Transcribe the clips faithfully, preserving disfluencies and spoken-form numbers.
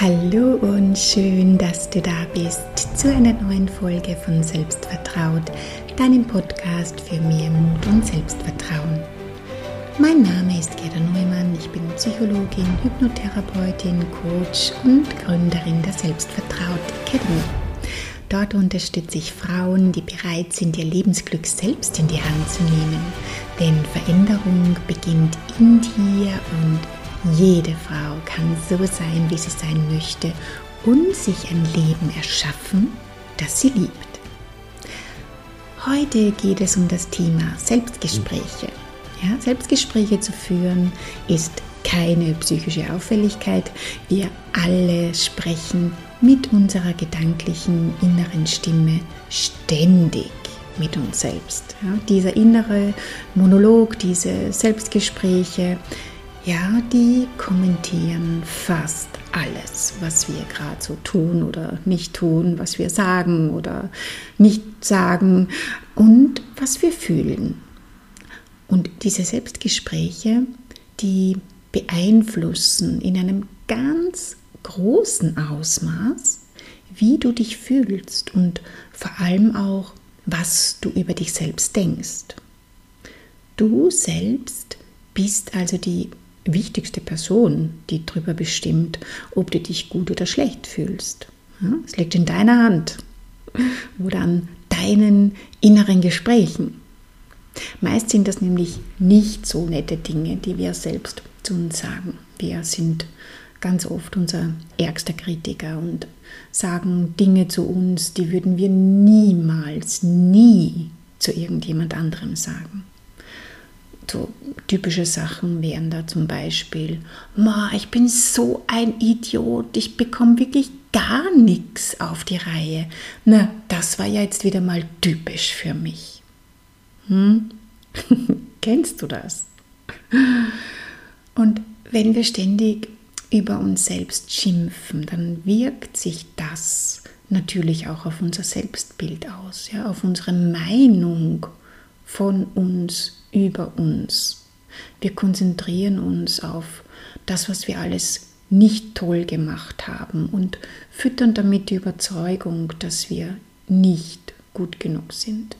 Hallo und schön, dass du da bist zu einer neuen Folge von Selbstvertraut, deinem Podcast für mehr Mut und Selbstvertrauen. Mein Name ist Gerda Neumann, ich bin Psychologin, Hypnotherapeutin, Coach und Gründerin der Selbstvertraut Academy. Dort unterstütze ich Frauen, die bereit sind, ihr Lebensglück selbst in die Hand zu nehmen. Denn Veränderung beginnt in dir und jede Frau kann so sein, wie sie sein möchte und sich ein Leben erschaffen, das sie liebt. Heute geht es um das Thema Selbstgespräche. Ja, Selbstgespräche zu führen ist keine psychische Auffälligkeit. Wir alle sprechen mit unserer gedanklichen inneren Stimme ständig mit uns selbst. Ja, dieser innere Monolog, diese Selbstgespräche, ja, die kommentieren fast alles, was wir gerade so tun oder nicht tun, was wir sagen oder nicht sagen und was wir fühlen. Und diese Selbstgespräche, die beeinflussen in einem ganz großen Ausmaß, wie du dich fühlst und vor allem auch, was du über dich selbst denkst. Du selbst bist also die wichtigste Person, die darüber bestimmt, ob du dich gut oder schlecht fühlst. Es liegt in deiner Hand oder an deinen inneren Gesprächen. Meist sind das nämlich nicht so nette Dinge, die wir selbst zu uns sagen. Wir sind ganz oft unser ärgster Kritiker und sagen Dinge zu uns, die würden wir niemals, nie zu irgendjemand anderem sagen. So typische Sachen wären da zum Beispiel, Ma, ich bin so ein Idiot, ich bekomme wirklich gar nichts auf die Reihe. Na, das war ja jetzt wieder mal typisch für mich. Hm? Kennst du das? Und wenn wir ständig über uns selbst schimpfen, dann wirkt sich das natürlich auch auf unser Selbstbild aus, ja, auf unsere Meinung von uns, über uns. Wir konzentrieren uns auf das, was wir alles nicht toll gemacht haben und füttern damit die Überzeugung, dass wir nicht gut genug sind.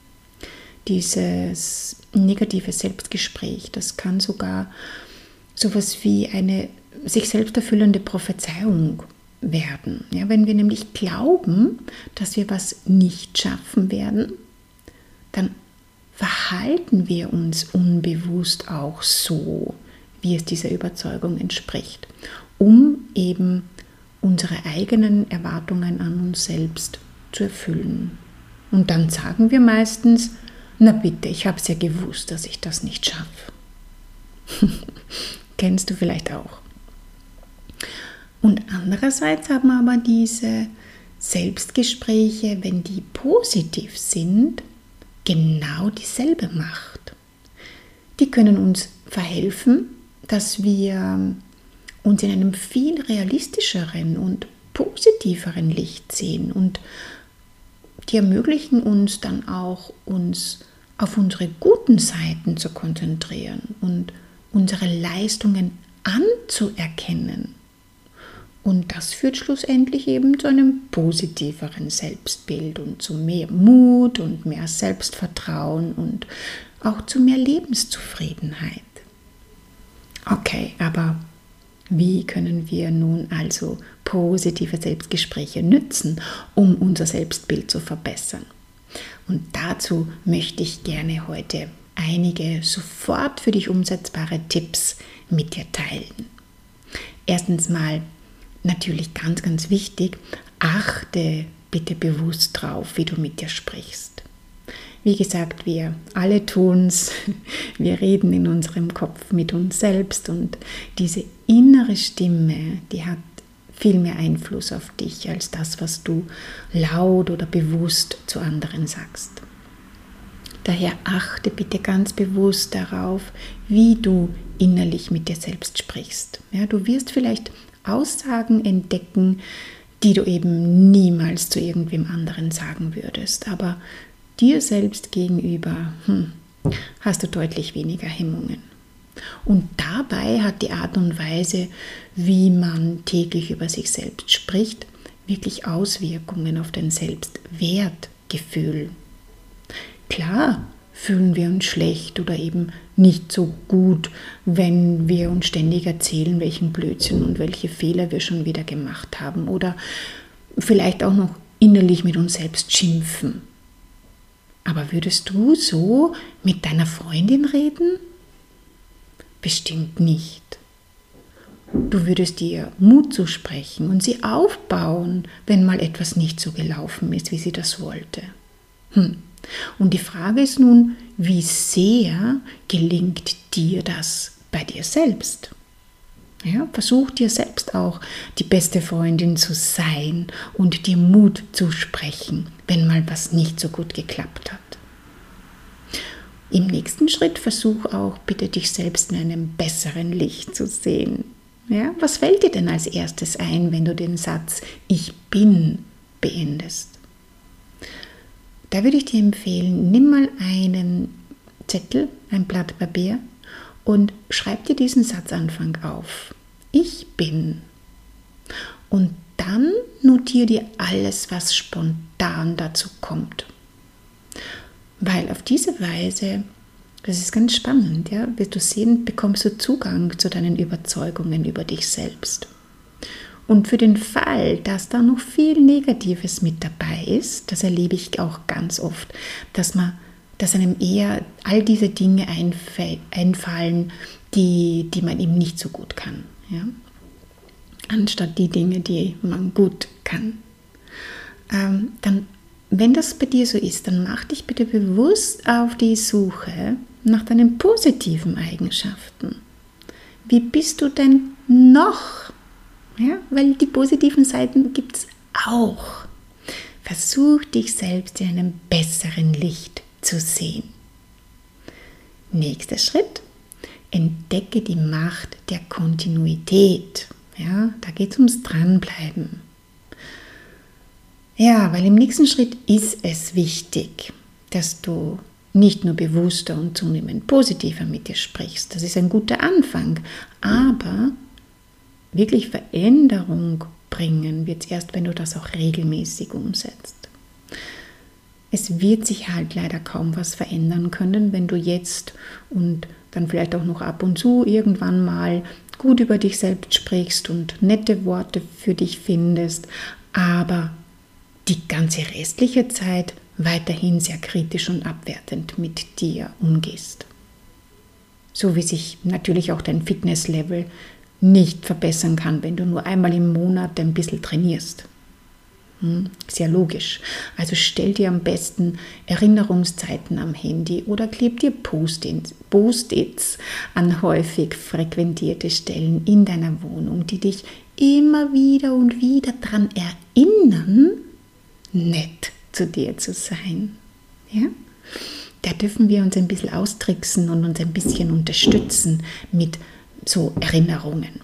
Dieses negative Selbstgespräch, das kann sogar sowas wie eine sich selbst erfüllende Prophezeiung werden. Ja, wenn wir nämlich glauben, dass wir was nicht schaffen werden, dann verhalten wir uns unbewusst auch so, wie es dieser Überzeugung entspricht, um eben unsere eigenen Erwartungen an uns selbst zu erfüllen. Und dann sagen wir meistens, na bitte, ich habe es ja gewusst, dass ich das nicht schaffe. Kennst du vielleicht auch. Und andererseits haben aber diese Selbstgespräche, wenn die positiv sind, genau dieselbe Macht. Die können uns verhelfen, dass wir uns in einem viel realistischeren und positiveren Licht sehen und die ermöglichen uns dann auch, uns auf unsere guten Seiten zu konzentrieren und unsere Leistungen anzuerkennen. Und das führt schlussendlich eben zu einem positiveren Selbstbild und zu mehr Mut und mehr Selbstvertrauen und auch zu mehr Lebenszufriedenheit. Okay, aber wie können wir nun also positive Selbstgespräche nützen, um unser Selbstbild zu verbessern? Und dazu möchte ich gerne heute einige sofort für dich umsetzbare Tipps mit dir teilen. Erstens mal, natürlich ganz, ganz wichtig, achte bitte bewusst drauf, wie du mit dir sprichst. Wie gesagt, wir alle tun es, wir reden in unserem Kopf mit uns selbst und diese innere Stimme, die hat viel mehr Einfluss auf dich als das, was du laut oder bewusst zu anderen sagst. Daher achte bitte ganz bewusst darauf, wie du innerlich mit dir selbst sprichst. Ja, du wirst vielleicht Aussagen entdecken, die du eben niemals zu irgendwem anderen sagen würdest. Aber dir selbst gegenüber hm, hast du deutlich weniger Hemmungen. Und dabei hat die Art und Weise, wie man täglich über sich selbst spricht, wirklich Auswirkungen auf dein Selbstwertgefühl. Klar fühlen wir uns schlecht oder eben nicht so gut, wenn wir uns ständig erzählen, welchen Blödsinn und welche Fehler wir schon wieder gemacht haben oder vielleicht auch noch innerlich mit uns selbst schimpfen. Aber würdest du so mit deiner Freundin reden? Bestimmt nicht. Du würdest ihr Mut zusprechen und sie aufbauen, wenn mal etwas nicht so gelaufen ist, wie sie das wollte. Hm. Und die Frage ist nun, wie sehr gelingt dir das bei dir selbst? Ja, versuch dir selbst auch die beste Freundin zu sein und dir Mut zu sprechen, wenn mal was nicht so gut geklappt hat. Im nächsten Schritt versuch auch bitte dich selbst in einem besseren Licht zu sehen. Ja, was fällt dir denn als erstes ein, wenn du den Satz Ich bin beendest? Da würde ich dir empfehlen, nimm mal einen Zettel, ein Blatt Papier und schreib dir diesen Satzanfang auf. Ich bin. Und dann notiere dir alles, was spontan dazu kommt. Weil auf diese Weise, das ist ganz spannend, ja, wirst du sehen, bekommst du Zugang zu deinen Überzeugungen über dich selbst. Und für den Fall, dass da noch viel Negatives mit dabei ist, das erlebe ich auch ganz oft, dass man, dass einem eher all diese Dinge einfallen, die, die man eben nicht so gut kann, ja? Anstatt die Dinge, die man gut kann. Ähm, dann, wenn das bei dir so ist, dann mach dich bitte bewusst auf die Suche nach deinen positiven Eigenschaften. Wie bist du denn noch? Ja, weil die positiven Seiten gibt es auch. Versuch dich selbst in einem besseren Licht zu sehen. Nächster Schritt, entdecke die Macht der Kontinuität. Ja, da geht es ums Dranbleiben. Ja, weil im nächsten Schritt ist es wichtig, dass du nicht nur bewusster und zunehmend positiver mit dir sprichst. Das ist ein guter Anfang, aber wirklich Veränderung bringen wird es erst, wenn du das auch regelmäßig umsetzt. Es wird sich halt leider kaum was verändern können, wenn du jetzt und dann vielleicht auch noch ab und zu irgendwann mal gut über dich selbst sprichst und nette Worte für dich findest, aber die ganze restliche Zeit weiterhin sehr kritisch und abwertend mit dir umgehst. So wie sich natürlich auch dein Fitnesslevel nicht verbessern kann, wenn du nur einmal im Monat ein bisschen trainierst. Hm, sehr logisch. Also stell dir am besten Erinnerungszeiten am Handy oder kleb dir Post-its, Post-its an häufig frequentierte Stellen in deiner Wohnung, die dich immer wieder und wieder daran erinnern, nett zu dir zu sein. Ja? Da dürfen wir uns ein bisschen austricksen und uns ein bisschen unterstützen mit so Erinnerungen.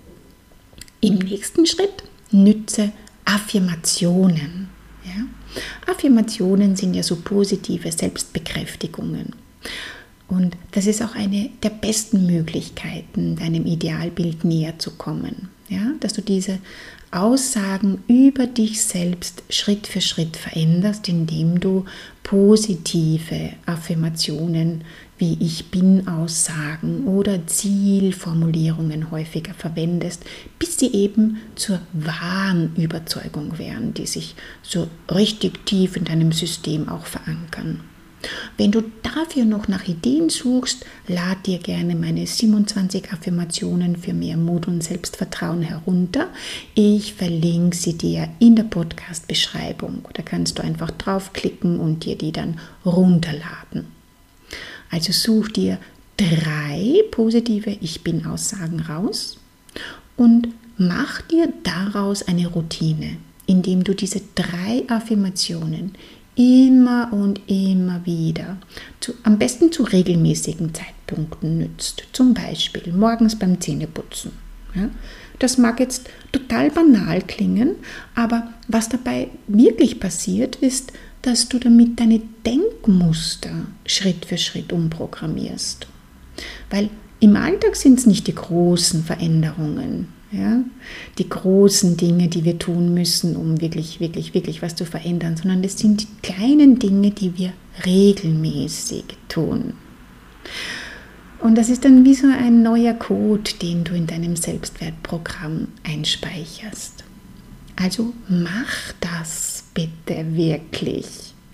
Im nächsten Schritt nütze Affirmationen. Ja? Affirmationen sind ja so positive Selbstbekräftigungen. Und das ist auch eine der besten Möglichkeiten, deinem Idealbild näher zu kommen. Ja? Dass du diese Aussagen über dich selbst Schritt für Schritt veränderst, indem du positive Affirmationen wie Ich bin Aussagen oder Zielformulierungen häufiger verwendest, bis sie eben zur wahren Überzeugung werden, die sich so richtig tief in deinem System auch verankern. Wenn du dafür noch nach Ideen suchst, lad dir gerne meine siebenundzwanzig Affirmationen für mehr Mut und Selbstvertrauen herunter. Ich verlinke sie dir in der Podcast-Beschreibung. Da kannst du einfach draufklicken und dir die dann runterladen. Also such dir drei positive Ich-Bin-Aussagen raus und mach dir daraus eine Routine, indem du diese drei Affirmationen immer und immer wieder, zu, am besten zu regelmäßigen Zeitpunkten nützt. Zum Beispiel morgens beim Zähneputzen. Ja, das mag jetzt total banal klingen, aber was dabei wirklich passiert, ist, dass du damit deine Denkmuster Schritt für Schritt umprogrammierst. Weil Im Alltag sind es nicht die großen Veränderungen, ja, die großen Dinge, die wir tun müssen, um wirklich, wirklich, wirklich was zu verändern, sondern es sind die kleinen Dinge, die wir regelmäßig tun. Und das ist dann wie so ein neuer Code, den du in deinem Selbstwertprogramm einspeicherst. Also mach das bitte wirklich.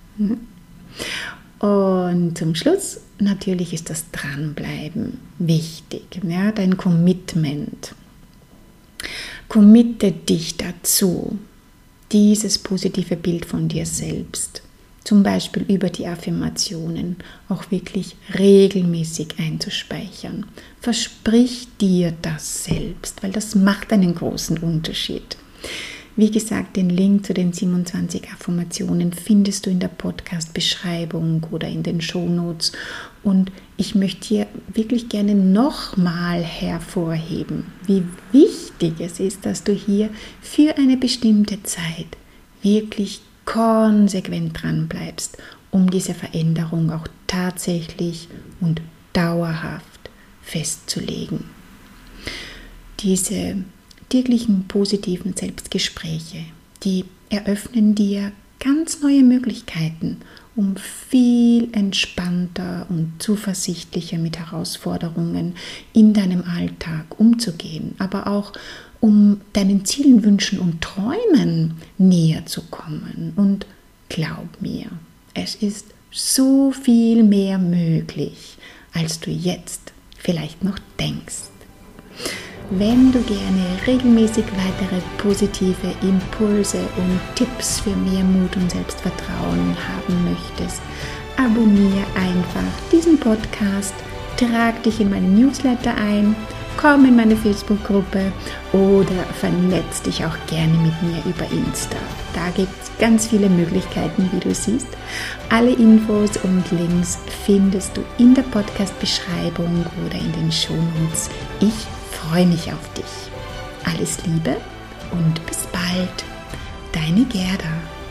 Und zum Schluss, natürlich ist das Dranbleiben wichtig, ja, dein Commitment. Committe dich dazu, dieses positive Bild von dir selbst, zum Beispiel über die Affirmationen, auch wirklich regelmäßig einzuspeichern. Versprich dir das selbst, weil das macht einen großen Unterschied. Wie gesagt, den Link zu den siebenundzwanzig Affirmationen findest du in der Podcast-Beschreibung oder in den Shownotes. Und ich möchte hier wirklich gerne nochmal hervorheben, wie wichtig es ist, dass du hier für eine bestimmte Zeit wirklich konsequent dran bleibst, um diese Veränderung auch tatsächlich und dauerhaft festzulegen. Diese täglichen positiven Selbstgespräche, die eröffnen dir ganz neue Möglichkeiten, um viel entspannter und zuversichtlicher mit Herausforderungen in deinem Alltag umzugehen, aber auch um deinen Zielen, Wünschen und Träumen näher zu kommen. Und glaub mir, es ist so viel mehr möglich, als du jetzt vielleicht noch denkst. Wenn du gerne regelmäßig weitere positive Impulse und Tipps für mehr Mut und Selbstvertrauen haben möchtest, abonniere einfach diesen Podcast, trag dich in meinen Newsletter ein, komm in meine Facebook-Gruppe oder vernetz dich auch gerne mit mir über Insta. Da gibt es ganz viele Möglichkeiten, wie du siehst. Alle Infos und Links findest du in der Podcast-Beschreibung oder in den Shownotes. Ich freue mich auf dich. Alles Liebe und bis bald. Deine Gerda.